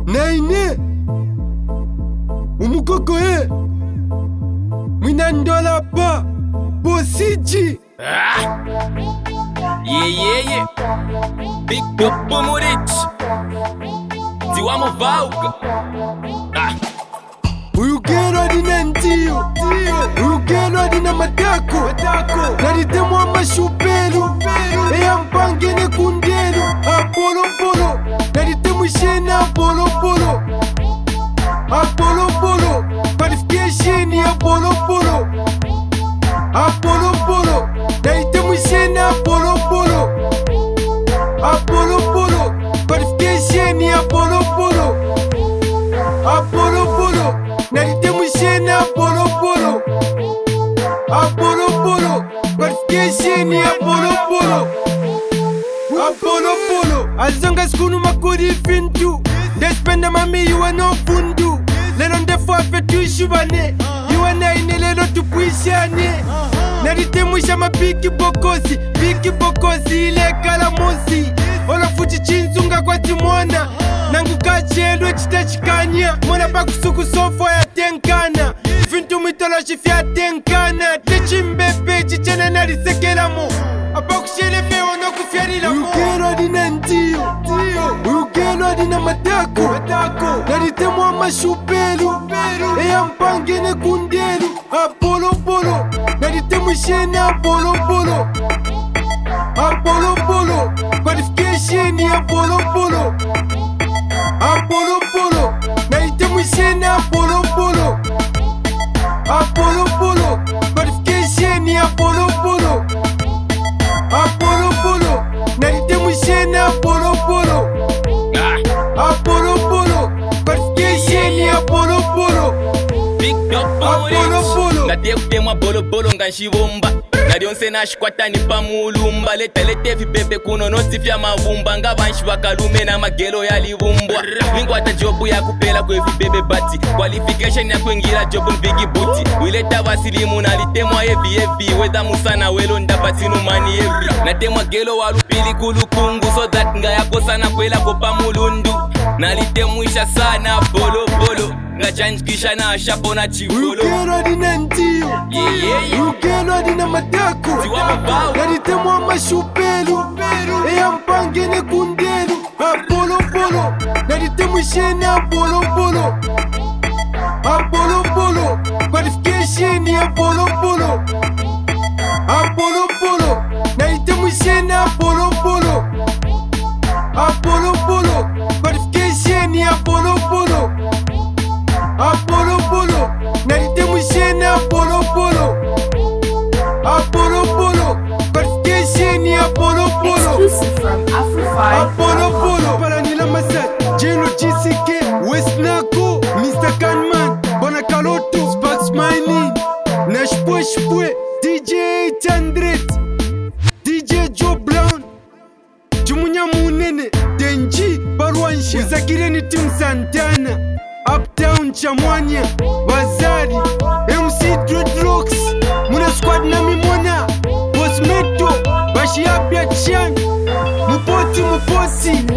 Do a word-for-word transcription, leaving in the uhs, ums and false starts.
Naine umukoko e Mwinandola pa Bosiji. Ah. Yeah, yeah, yeah. Big Dog Pomorich. Tiwamo Vauga. Ah. Uyugero dina ndio Uyugero dina matako Naritemu amashupelu Eya mpangene kundelu Apolo polo Naritemu shena apolo polo Apolo polo Qualification Apolo polo Apolo polo Naritemu shena apolo polo Apolo polo Qualification Apolo polo Apolo polo Naritemu shena Apolo polo Apolo polo Qualification Apolo polo Apolo polo Azonga skunu makuri fintu Despenda mami yuwa no fundu Lelo ndefu afetu shubane Yuwa na ine lelo tupuishane Naritemu shama biki bokosi Biki bokosi ile kalamusi Ola fuchi chinzunga kwa timwana Nangu kachelwe chitachikanya Mwana pakusuku sofo ya tenkana Fintu mitolo shifya tenkana Techimbepe chichana narisekelamo Apakushelefe ono kufyarilamo Uyugero dina ndio Uyugero dina matako Naritemu amashupelu Eya mpangene kundelu Apolo polo Naritemu shena Apolo polo Apolo polo Qualification Apolo polo Apolo polo Naritemu shena Apolo polo Apolo polo Qualification Apolo polo Apolo polo Naritemu shena Apolo polo Apolo polo Qualification Apolo polo Big Dog Apolo Pomorich. polo Nade kutemwa bolo bolo nganshibomba Nadionse nashikwatani pamulumba Leta lete vibebe kuno nosifya mavumba Ngabanshi wakalume na magelo yalivumbwa Lingwata jobu ya kupela kwe vibebe bati Qualification ya kuingira jobu nbigi buti Wileta wasilimu nalitemwa heavy heavy Weza musana welo ndabatinu mani heavy Natemwa gelo walupili kulukungu So that nga yako sana kwela kopa mulundu Nalitemwisha sana bolo bolo Nga chanjikisha na shapo na chivolo Uyugero dina ndio Yeah, yeah, yeah. Uyugero dina matako Tiwamo Vauga. Naritemu amashupelu Eya mpangene kundelu Apolo polo Naritemu shena Apolo polo Apolo polo Qualification Apolo polo Apolo polo Naritemu shena Apolo polo Apolo polo Qualification Apolo polo Apolo polo Naritemu shena Apolo polo Apolo polo Qualification Apolo polo Exclusive from Afro Apolo polo Paranila Masat Jeno G C K West Nako Mister Kanman Bonakaloto Spark Smiling Nash Push Pue D J eight hundred D J Joe Brown Jumunya Munene Denji Barwanshi Uzakireni Tim Santana Uptown Chamwanya Bazari M C Dreadlocks Muna Squad na Mimona Bosmeto Bashi Abia Chan Mupoti Muposi